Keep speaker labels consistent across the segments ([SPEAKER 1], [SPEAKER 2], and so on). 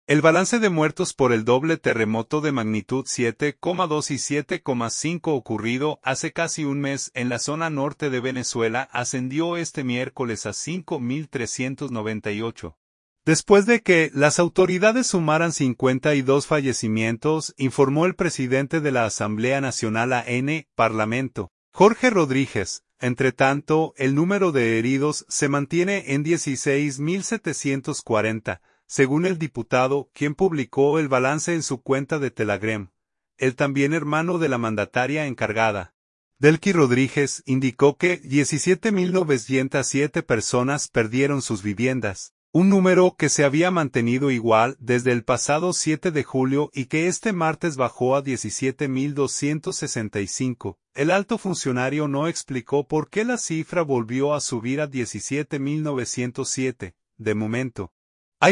[SPEAKER 1] El balance de muertos por el doble terremoto de magnitud 7,2 y 7,5 ocurrido hace casi un mes en la zona norte de Venezuela ascendió este miércoles a 5.398. Después de que las autoridades sumaran 52 fallecimientos, informó el presidente de la Asamblea Nacional AN, Parlamento, Jorge Rodríguez. Entre tanto, el número de heridos se mantiene en 16.740. Según el diputado, quien publicó el balance en su cuenta de Telegram. El también hermano de la mandataria encargada, Delcy Rodríguez, indicó que 17.907 personas perdieron sus viviendas, un número que se había mantenido igual desde el pasado 7 de julio y que este martes bajó a 17.265. El alto funcionario no explicó por qué la cifra volvió a subir a 17.907, de momento. Hay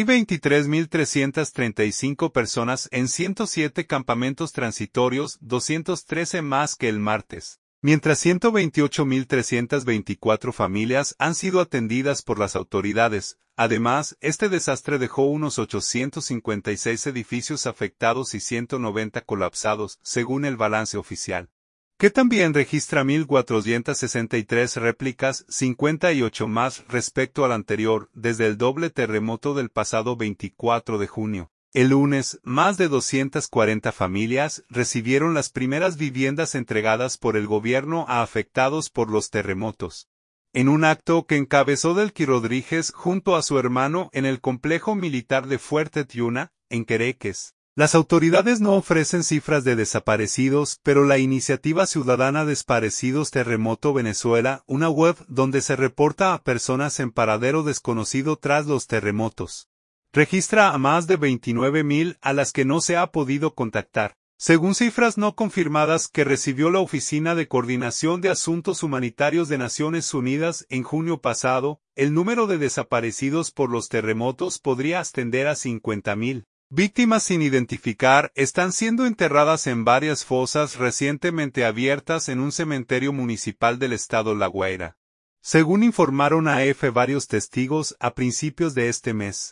[SPEAKER 1] 23.335 personas en 107 campamentos transitorios, 213 más que el martes, mientras 128.324 familias han sido atendidas por las autoridades. Además, este desastre dejó unos 856 edificios afectados y 190 colapsados, según el balance oficial, que también registra 1.463 réplicas, 58 más respecto al anterior, desde el doble terremoto del pasado 24 de junio. El lunes, más de 240 familias recibieron las primeras viviendas entregadas por el gobierno a afectados por los terremotos. En un acto que encabezó Delcy Rodríguez junto a su hermano en el complejo militar de Fuerte Tiuna, en Quereques. Las autoridades no ofrecen cifras de desaparecidos, pero la iniciativa ciudadana Desaparecidos Terremoto Venezuela, una web donde se reporta a personas en paradero desconocido tras los terremotos, registra a más de 29.000 a las que no se ha podido contactar. Según cifras no confirmadas que recibió la Oficina de Coordinación de Asuntos Humanitarios de Naciones Unidas en junio pasado, el número de desaparecidos por los terremotos podría ascender a 50.000. Víctimas sin identificar están siendo enterradas en varias fosas recientemente abiertas en un cementerio municipal del estado La Guaira, según informaron a EFE varios testigos a principios de este mes.